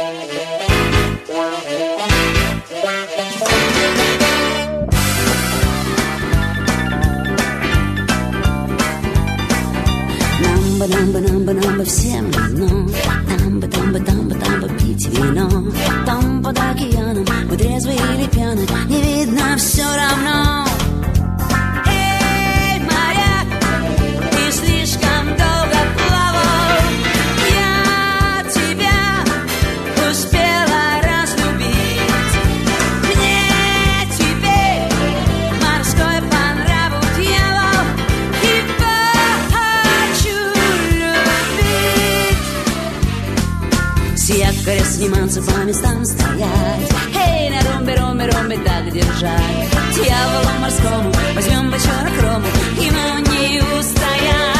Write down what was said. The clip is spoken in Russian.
Намба всем равно. Тамба пить вино. Там под океаном, мы трезвы или пьяны, не видно все равно. Эй, моряк, ты слишком долго плавал. Я тебя успела разлюбить. Мне теперь морской по нраву дьявол. И хочу любить. С якоря сниматься, по местам стоять. Эй, на ромбе так держать. Дьяволу морскому возьмем бочонок рому, ему не устоять.